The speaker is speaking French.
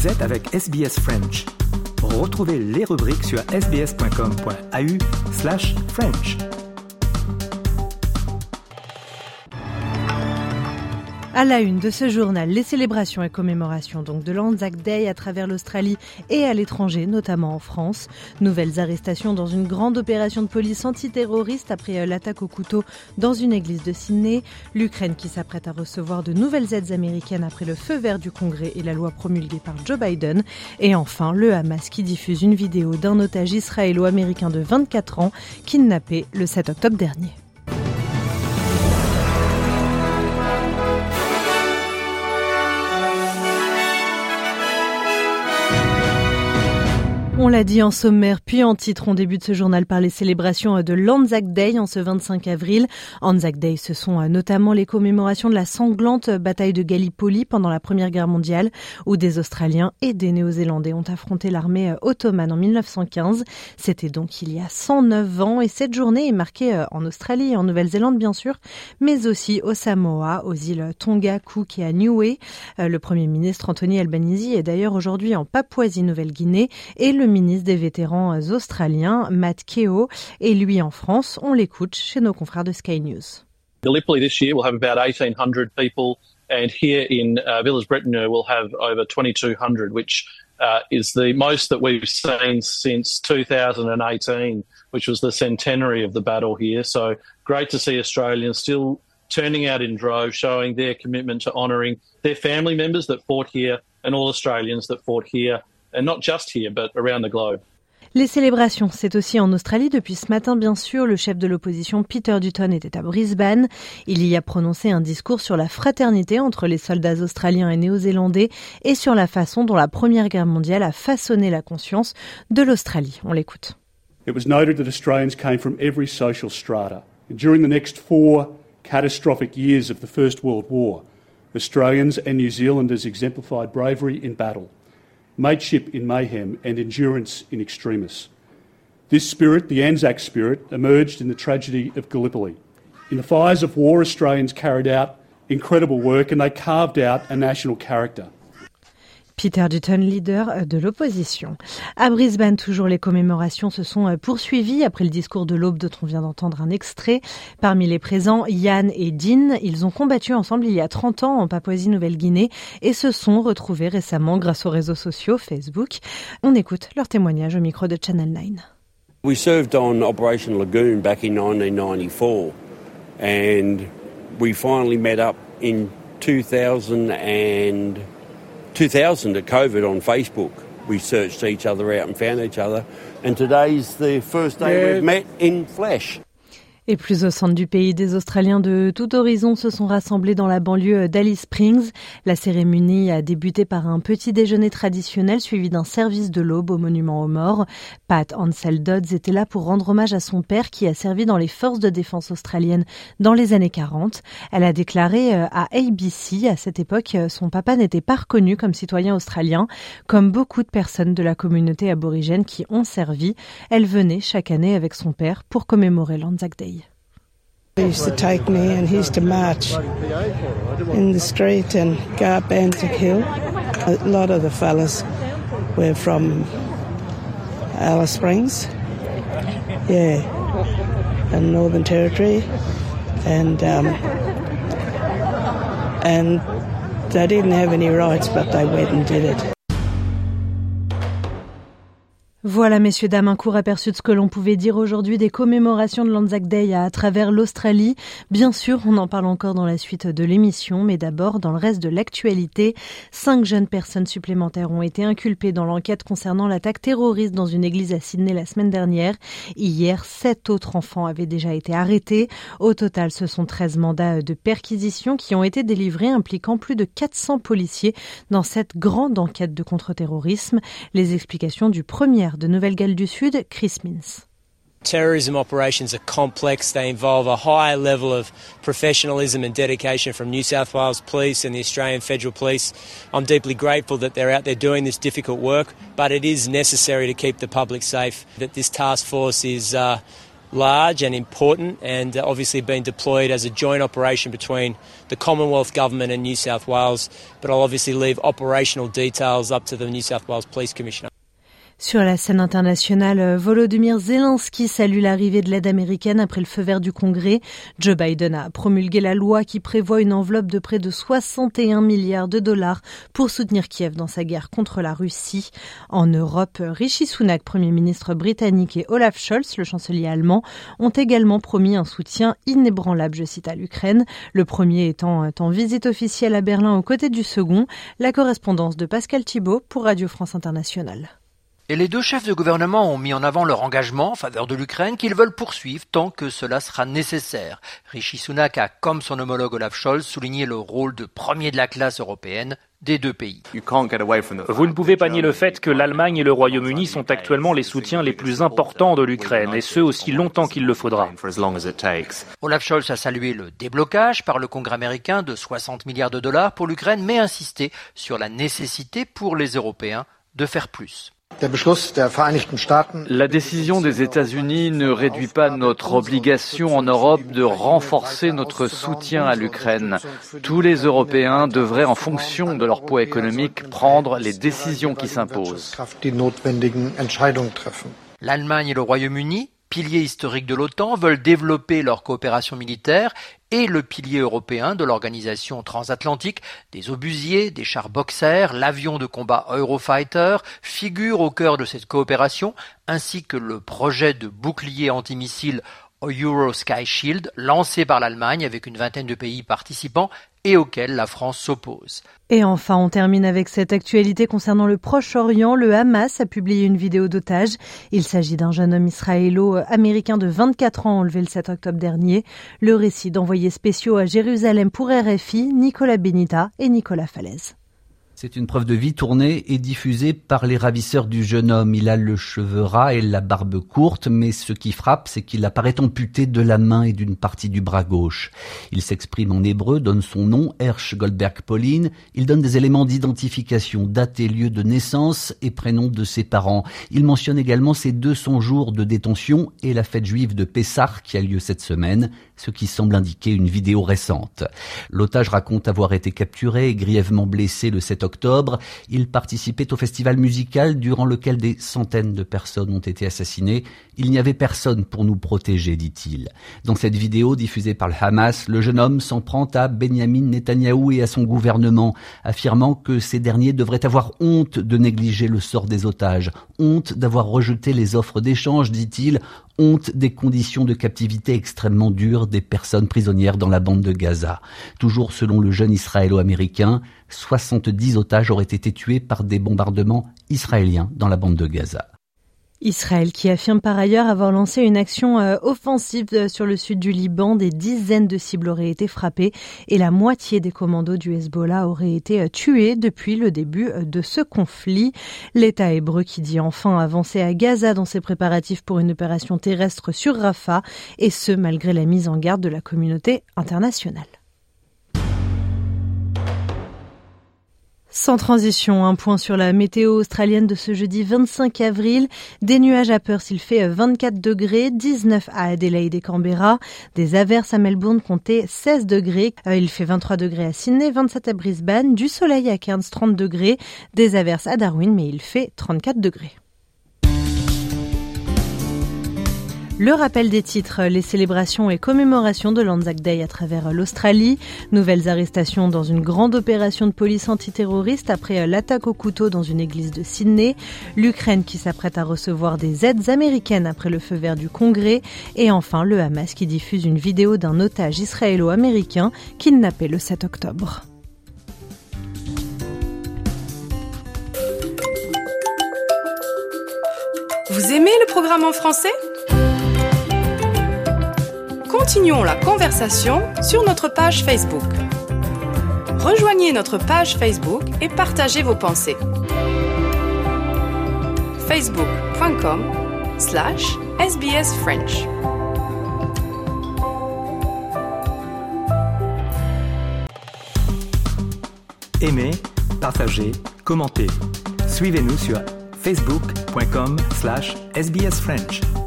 Vous êtes avec SBS French. Retrouvez les rubriques sur sbs.com.au/French. À la une de ce journal, les célébrations et commémorations donc de l'Anzac Day à travers l'Australie et à l'étranger, notamment en France. Nouvelles arrestations dans une grande opération de police antiterroriste après l'attaque au couteau dans une église de Sydney. L'Ukraine qui s'apprête à recevoir de nouvelles aides américaines après le feu vert du Congrès et la loi promulguée par Joe Biden. Et enfin, le Hamas qui diffuse une vidéo d'un otage israélo-américain de 24 ans kidnappé le 7 octobre dernier. On l'a dit en sommaire, puis en titre, on débute ce journal par les célébrations de l'Anzac Day en ce 25 avril. Anzac Day, ce sont notamment les commémorations de la sanglante bataille de Gallipoli pendant la Première Guerre mondiale, où des Australiens et des Néo-Zélandais ont affronté l'armée ottomane en 1915. C'était donc il y a 109 ans et cette journée est marquée en Australie et en Nouvelle-Zélande bien sûr, mais aussi au Samoa, aux îles Tonga, Cook et à Niue. Le Premier ministre Anthony Albanese est d'ailleurs aujourd'hui en Papouasie-Nouvelle-Guinée et le ministre des vétérans australiens, Matt Keogh, et lui en France. On l'écoute chez nos confrères de Sky News. Gallipoli this year will have about 1,800 people, and here in Villers-Bretonneux we'll have over 2,200, which is the most that we've seen since 2018, which was the centenary of the battle here. So great to see Australians still turning out in droves, showing their commitment to honouring their family members that fought here and all Australians that fought here. And not just here, but around the globe. Les célébrations, c'est aussi en Australie. Depuis ce matin, bien sûr, le chef de l'opposition Peter Dutton était à Brisbane. Il y a prononcé un discours sur la fraternité entre les soldats australiens et néo-zélandais et sur la façon dont la Première Guerre mondiale a façonné la conscience de l'Australie. On l'écoute. It was noted that Australians came from every social strata. And during the next 4 catastrophic years of the First World War, Australians and New Zealanders exemplified bravery in battle, mateship in mayhem and endurance in extremis. This spirit, the Anzac spirit, emerged in the tragedy of Gallipoli. In the fires of war, Australians carried out incredible work and they carved out a national character. Peter Dutton, leader de l'opposition. À Brisbane, toujours les commémorations se sont poursuivies après le discours de l'Aube dont on vient d'entendre un extrait. Parmi les présents, Yann et Dean, ils ont combattu ensemble il y a 30 ans en Papouasie-Nouvelle-Guinée et se sont retrouvés récemment grâce aux réseaux sociaux, Facebook. On écoute leur témoignage au micro de Channel 9. We served on Operation Lagoon back in 1994 and we finally met up in 2000 at COVID on Facebook. We searched each other out and found each other. And today's the first day we've met in flesh. Et plus au centre du pays, des Australiens de tout horizon se sont rassemblés dans la banlieue d'Alice Springs. La cérémonie a débuté par un petit déjeuner traditionnel suivi d'un service de l'aube au monument aux morts. Pat Ansel Dodds était là pour rendre hommage à son père qui a servi dans les forces de défense australiennes dans les années 40. Elle a déclaré à ABC, à cette époque, son papa n'était pas reconnu comme citoyen australien. Comme beaucoup de personnes de la communauté aborigène qui ont servi, elle venait chaque année avec son père pour commémorer l'Anzac Day. He used to take me and he used to march in the street and go up Anzac Hill. A lot of the fellas were from Alice Springs, and Northern Territory, and they didn't have any rights, but they went and did it. Voilà, messieurs, dames, un court aperçu de ce que l'on pouvait dire aujourd'hui des commémorations de l'Anzac Day à travers l'Australie. Bien sûr, on en parle encore dans la suite de l'émission, mais d'abord, dans le reste de l'actualité, 5 jeunes personnes supplémentaires ont été inculpées dans l'enquête concernant l'attaque terroriste dans une église à Sydney la semaine dernière. Hier, 7 autres enfants avaient déjà été arrêtés. Au total, ce sont 13 mandats de perquisition qui ont été délivrés, impliquant plus de 400 policiers dans cette grande enquête de contre-terrorisme. Les explications du premier de Nouvelle-Galles du Sud, Chris Mins. Terrorism operations are complex. They involve a high level of professionalism and dedication from New South Wales Police and the Australian Federal Police. I'm deeply grateful that they're out there doing this difficult work, but it is necessary to keep the public safe, that this task force is large and important, and obviously been deployed as a joint operation between the Commonwealth Government and New South Wales, but I'll obviously leave operational details up to the New South Wales Police Commissioner. Sur la scène internationale, Volodymyr Zelensky salue l'arrivée de l'aide américaine après le feu vert du Congrès. Joe Biden a promulgué la loi qui prévoit une enveloppe de près de 61 milliards de dollars pour soutenir Kiev dans sa guerre contre la Russie. En Europe, Rishi Sunak, Premier ministre britannique, et Olaf Scholz, le chancelier allemand, ont également promis un soutien inébranlable, je cite, à l'Ukraine. Le premier étant en visite officielle à Berlin aux côtés du second. La correspondance de Pascal Thibault pour Radio France Internationale. Et les deux chefs de gouvernement ont mis en avant leur engagement en faveur de l'Ukraine qu'ils veulent poursuivre tant que cela sera nécessaire. Rishi Sunak a, comme son homologue Olaf Scholz, souligné le rôle de premier de la classe européenne des deux pays. Vous ne pouvez pas nier le fait que l'Allemagne et le Royaume-Uni sont actuellement les soutiens les plus importants de l'Ukraine, et ce aussi longtemps qu'il le faudra. Olaf Scholz a salué le déblocage par le Congrès américain de 60 milliards de dollars pour l'Ukraine, mais insisté sur la nécessité pour les Européens de faire plus. La décision des États-Unis ne réduit pas notre obligation en Europe de renforcer notre soutien à l'Ukraine. Tous les Européens devraient, en fonction de leur poids économique, prendre les décisions qui s'imposent. L'Allemagne et le Royaume-Uni, piliers historiques de l'OTAN, veulent développer leur coopération militaire et le pilier européen de l'organisation transatlantique, des obusiers, des chars Boxer, l'avion de combat Eurofighter figurent au cœur de cette coopération, ainsi que le projet de bouclier antimissile Euro Sky Shield lancé par l'Allemagne avec une vingtaine de pays participants et auquel la France s'oppose. Et enfin, on termine avec cette actualité concernant le Proche-Orient. Le Hamas a publié une vidéo d'otage. Il s'agit d'un jeune homme israélo-américain de 24 ans enlevé le 7 octobre dernier. Le récit d'envoyés spéciaux à Jérusalem pour RFI, Nicolas Benita et Nicolas Falaise. C'est une preuve de vie tournée et diffusée par les ravisseurs du jeune homme. Il a le cheveu ras et la barbe courte, mais ce qui frappe, c'est qu'il apparaît amputé de la main et d'une partie du bras gauche. Il s'exprime en hébreu, donne son nom, Hersh Goldberg Pauline. Il donne des éléments d'identification, date et lieu de naissance et prénom de ses parents. Il mentionne également ses 200 jours de détention et la fête juive de Pessah qui a lieu cette semaine, ce qui semble indiquer une vidéo récente. L'otage raconte avoir été capturé et grièvement blessé le 7 octobre. Il participait au festival musical durant lequel des centaines de personnes ont été assassinées. Il n'y avait personne pour nous protéger, dit-il. Dans cette vidéo diffusée par le Hamas, le jeune homme s'en prend à Benyamin Netanyahou et à son gouvernement, affirmant que ces derniers devraient avoir honte de négliger le sort des otages, honte d'avoir rejeté les offres d'échange, dit-il, honte des conditions de captivité extrêmement dures des personnes prisonnières dans la bande de Gaza. Toujours selon le jeune israélo-américain, 70 otages auraient été tués par des bombardements israéliens dans la bande de Gaza. Israël qui affirme par ailleurs avoir lancé une action offensive sur le sud du Liban. Des dizaines de cibles auraient été frappées et la moitié des commandos du Hezbollah auraient été tués depuis le début de ce conflit. L'État hébreu qui dit enfin avancer à Gaza dans ses préparatifs pour une opération terrestre sur Rafah, et ce malgré la mise en garde de la communauté internationale. Sans transition, un point sur la météo australienne de ce jeudi 25 avril. Des nuages à Perth, il fait 24 degrés, 19 à Adelaide et Canberra. Des averses à Melbourne, comptez 16 degrés. Il fait 23 degrés à Sydney, 27 à Brisbane. Du soleil à Cairns, 30 degrés. Des averses à Darwin, mais il fait 34 degrés. Le rappel des titres, les célébrations et commémorations de l'Anzac Day à travers l'Australie. Nouvelles arrestations dans une grande opération de police antiterroriste après l'attaque au couteau dans une église de Sydney. L'Ukraine qui s'apprête à recevoir des aides américaines après le feu vert du Congrès. Et enfin, le Hamas qui diffuse une vidéo d'un otage israélo-américain kidnappé le 7 octobre. Vous aimez le programme en français ? Continuons la conversation sur notre page Facebook. Rejoignez notre page Facebook et partagez vos pensées. facebook.com/SBS French. Aimez, partagez, commentez. Suivez-nous sur facebook.com/SBS French.